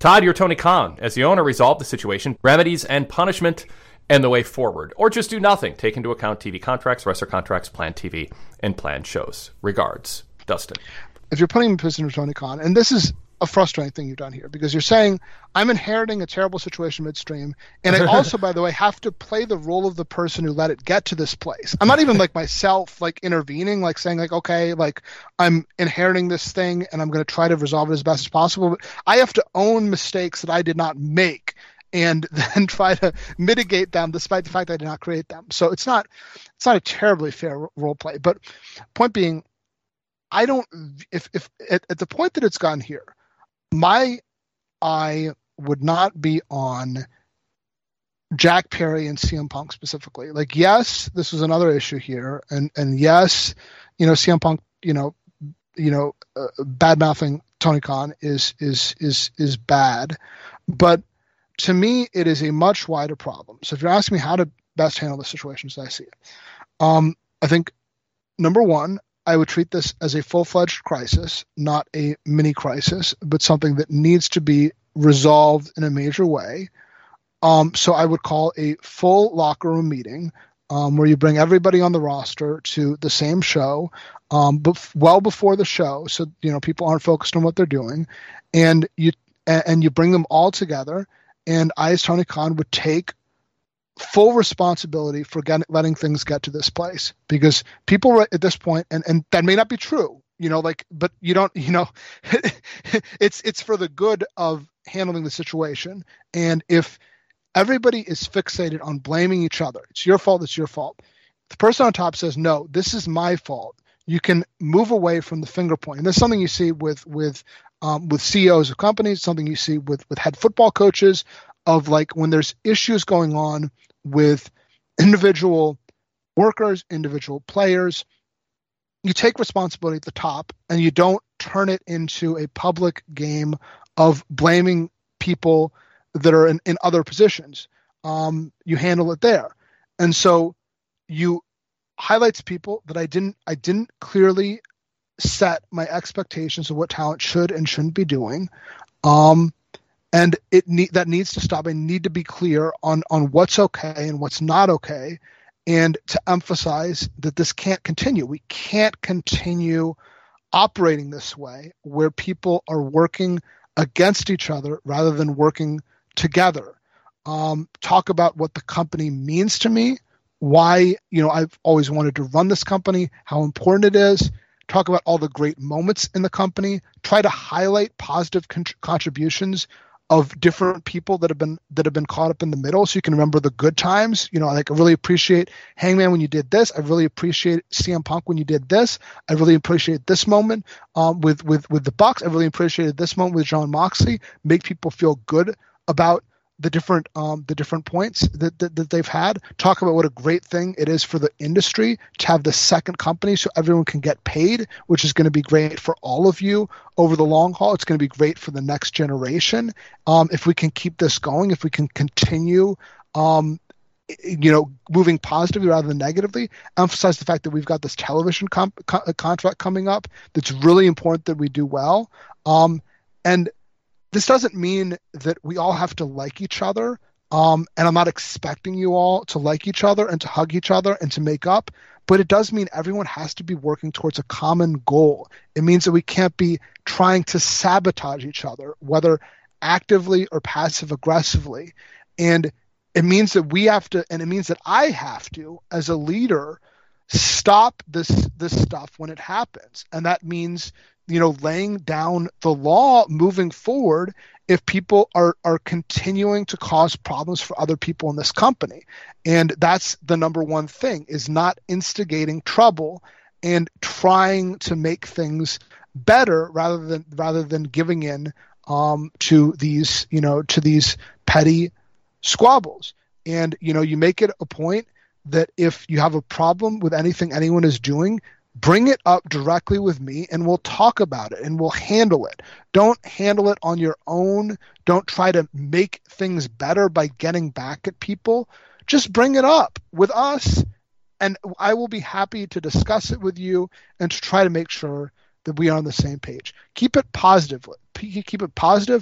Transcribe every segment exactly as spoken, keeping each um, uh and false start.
Todd, you're Tony Khan. As the owner, resolve the situation, remedies and punishment, and the way forward. Or just do nothing. Take into account T V contracts, wrestler contracts, planned T V, and planned shows. Regards, Dustin. If you're putting in position of Tony Khan, and this is a frustrating thing you've done here, because you're saying, I'm inheriting a terrible situation midstream, and I also, by the way, have to play the role of the person who let it get to this place. I'm not even like myself, like intervening, like saying like, okay, like I'm inheriting this thing and I'm going to try to resolve it as best as possible. But I have to own mistakes that I did not make and then try to mitigate them despite the fact that I did not create them. So it's not, it's not a terribly fair role play. But point being, I don't, if, if at, at the point that it's gone here, my eye would not be on Jack Perry and C M Punk specifically. Like, yes, this was another issue here, and and yes, you know, C M Punk, you know, you know, uh, bad mouthing Tony Khan is is is is bad, but to me, it is a much wider problem. So if you're asking me how to best handle the situation as I see it, um, I think number one, I would treat this as a full-fledged crisis, not a mini crisis, but something that needs to be resolved in a major way. Um, so I would call a full locker room meeting um, where you bring everybody on the roster to the same show, um, but well before the show, so you know people aren't focused on what they're doing, and you and you bring them all together. And I, as Tony Khan, would take full responsibility for getting, letting things get to this place, because people at this point, and, and that may not be true, you know, like, but you don't, you know, it's, it's for the good of handling the situation. And if everybody is fixated on blaming each other, it's your fault, it's your fault. The person on top says, no, this is my fault. You can move away from the finger point. And that's something you see with, with, um, with C E Os of companies, something you see with, with head football coaches, of like when there's issues going on with individual workers, individual players, you take responsibility at the top and you don't turn it into a public game of blaming people that are in, in other positions. Um, you handle it there. And so you highlight to people that I didn't, I didn't clearly set my expectations of what talent should and shouldn't be doing. Um, And it need, that needs to stop. I need to be clear on, on what's okay and what's not okay, and to emphasize that this can't continue. We can't continue operating this way where people are working against each other rather than working together. Um, talk about what the company means to me, why, you know, I've always wanted to run this company, how important it is. Talk about all the great moments in the company. Try to highlight positive con- contributions of different people that have been that have been caught up in the middle, so you can remember the good times. You know, like I really appreciate Hangman when you did this. I really appreciate C M Punk when you did this. I really appreciate this moment um, with with with the Bucks. I really appreciated this moment with Jon Moxley. Make people feel good about the different um, the different points that, that that they've had. Talk about what a great thing it is for the industry to have the second company, so everyone can get paid, which is going to be great for all of you over the long haul. It's going to be great for the next generation. Um, if we can keep this going, if we can continue, um, you know, moving positively rather than negatively, emphasize the fact that we've got this television comp- co- contract coming up that's really important that we do well. Um, and This doesn't mean that we all have to like each other, um, and I'm not expecting you all to like each other and to hug each other and to make up, but it does mean everyone has to be working towards a common goal. It means that we can't be trying to sabotage each other, whether actively or passive-aggressively. And it means that we have to, and it means that I have to, as a leader, stop this this stuff when it happens. And that means, you know, laying down the law moving forward if people are are continuing to cause problems for other people in this company. And that's the number one thing, is not instigating trouble and trying to make things better rather than rather than giving in um, to these, you know, to these petty squabbles. And, you know, you make it a point that if you have a problem with anything anyone is doing, bring it up directly with me and we'll talk about it and we'll handle it. Don't handle it on your own. Don't try to make things better by getting back at people. Just bring it up with us and I will be happy to discuss it with you and to try to make sure that we are on the same page. Keep it positive. Keep it positive.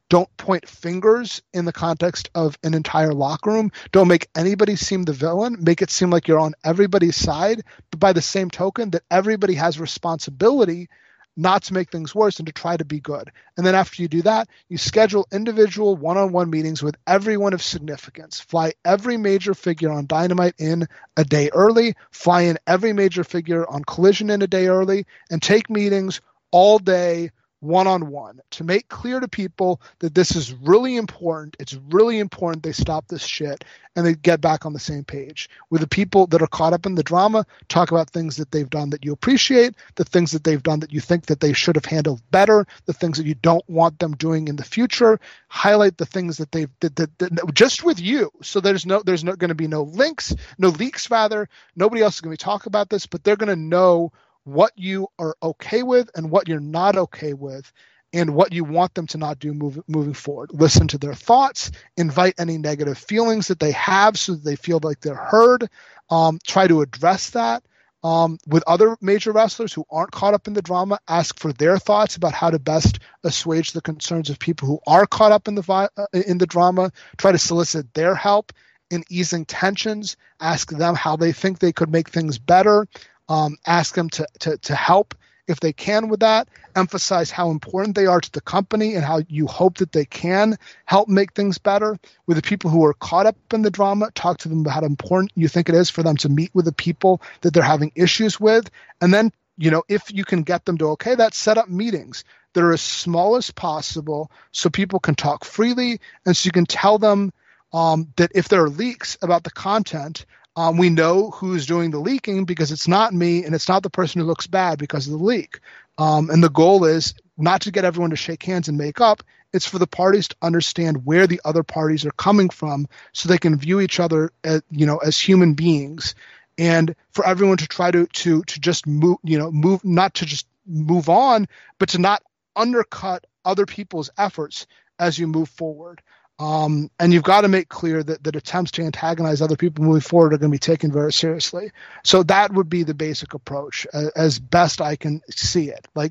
Don't point fingers in the context of an entire locker room. Don't make anybody seem the villain. Make it seem like you're on everybody's side. But by the same token, that everybody has responsibility not to make things worse and to try to be good. And then after you do that, you schedule individual one-on-one meetings with everyone of significance. Fly every major figure on Dynamite in a day early. Fly in every major figure on Collision in a day early. And take meetings all day, one-on-one, to make clear to people that this is really important. It's really important they stop this shit and they get back on the same page. With the people that are caught up in the drama, talk about things that they've done that you appreciate, the things that they've done that you think that they should have handled better, the things that you don't want them doing in the future. Highlight the things that they've that, that, that, just with you. So there's no there's no going to be no links, no leaks rather. Nobody else is going to talk about this, but they're going to know what you are okay with and what you're not okay with, and what you want them to not do move, moving forward. Listen to their thoughts, invite any negative feelings that they have so that they feel like they're heard. Um, try to address that. Um, with other major wrestlers who aren't caught up in the drama, ask for their thoughts about how to best assuage the concerns of people who are caught up in the vi- uh, in the drama. Try to solicit their help in easing tensions. Ask them how they think they could make things better. Um, ask them to, to to help if they can with that. Emphasize how important they are to the company and how you hope that they can help make things better. With the people who are caught up in the drama, talk to them about how important you think it is for them to meet with the people that they're having issues with. And then, you know, if you can get them to okay that, set up meetings that are as small as possible so people can talk freely, and so you can tell them um, that if there are leaks about the content, Um, we know who's doing the leaking because it's not me and it's not the person who looks bad because of the leak. Um, and the goal is not to get everyone to shake hands and make up. It's for the parties to understand where the other parties are coming from so they can view each other as, you know, as human beings, and for everyone to try to to to just move, you know, move, not to just move on, but to not undercut other people's efforts as you move forward. Um, and you've got to make clear that, that attempts to antagonize other people moving forward are going to be taken very seriously. So that would be the basic approach as, as best I can see it. Like,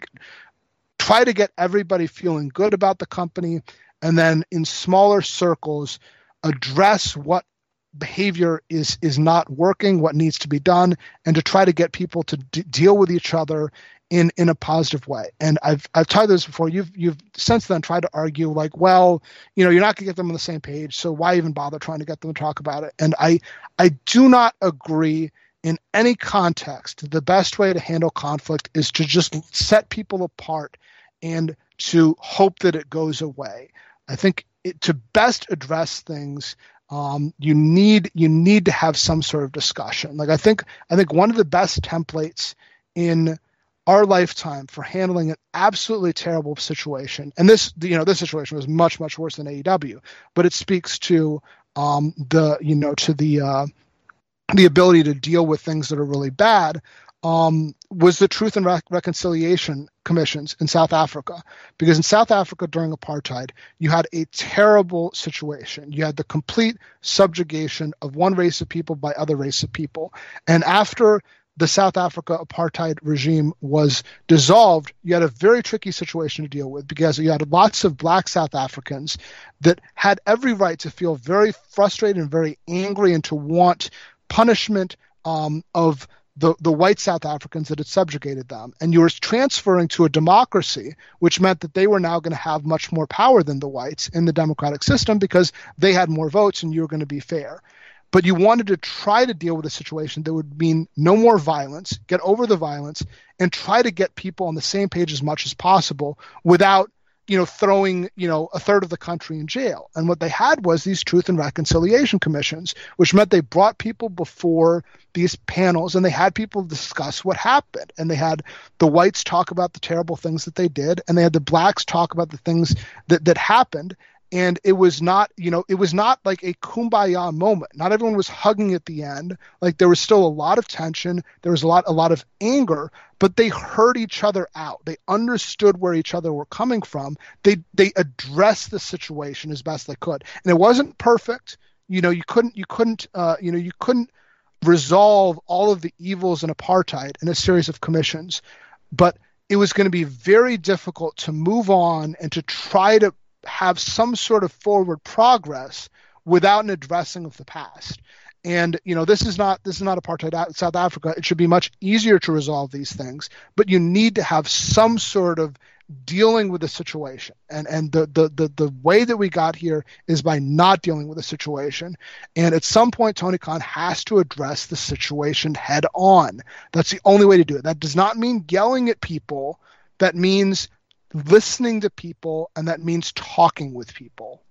try to get everybody feeling good about the company, and then in smaller circles, address what behavior is, is not working, what needs to be done, and to try to get people to d- deal with each other in in a positive way. And I've I've tried this before. You've you've since then tried to argue like, well, you know, you're not going to get them on the same page, so why even bother trying to get them to talk about it? And I I do not agree in any context. The best way to handle conflict is to just set people apart and to hope that it goes away. I think it, to best address things, um, you need you need to have some sort of discussion. Like I think I think one of the best templates in our lifetime for handling an absolutely terrible situation, and this, you know, this situation was much, much worse than A E W, but it speaks to um, the, you know, to the uh, the ability to deal with things that are really bad. Um, was the Truth and Re- Reconciliation Commissions in South Africa, because in South Africa during apartheid, you had a terrible situation. You had the complete subjugation of one race of people by other race of people, and after the South Africa apartheid regime was dissolved, you had a very tricky situation to deal with, because you had lots of black South Africans that had every right to feel very frustrated and very angry and to want punishment um, of the, the white South Africans that had subjugated them. And you were transferring to a democracy, which meant that they were now going to have much more power than the whites in the democratic system because they had more votes and you were going to be fair. But you wanted to try to deal with a situation that would mean no more violence, get over the violence, and try to get people on the same page as much as possible without, you know, throwing, you know, a third of the country in jail. And what they had was these Truth and Reconciliation Commissions, which meant they brought people before these panels and they had people discuss what happened. And they had the whites talk about the terrible things that they did, and they had the blacks talk about the things that, that happened. And it was not, you know, it was not like a kumbaya moment. Not everyone was hugging at the end. Like there was still a lot of tension. There was a lot, a lot of anger, but they heard each other out. They understood where each other were coming from. They, they addressed the situation as best they could. And it wasn't perfect. You know, you couldn't, you couldn't, uh, you know, you couldn't resolve all of the evils in apartheid in a series of commissions, but it was going to be very difficult to move on and to try to have some sort of forward progress without an addressing of the past. And, you know, this is not this is not apartheid South Africa. It should be much easier to resolve these things, but you need to have some sort of dealing with the situation. And and the, the, the, the way that we got here is by not dealing with the situation. And at some point, Tony Khan has to address the situation head on. That's the only way to do it. That does not mean yelling at people. That means listening to people, and that means talking with people.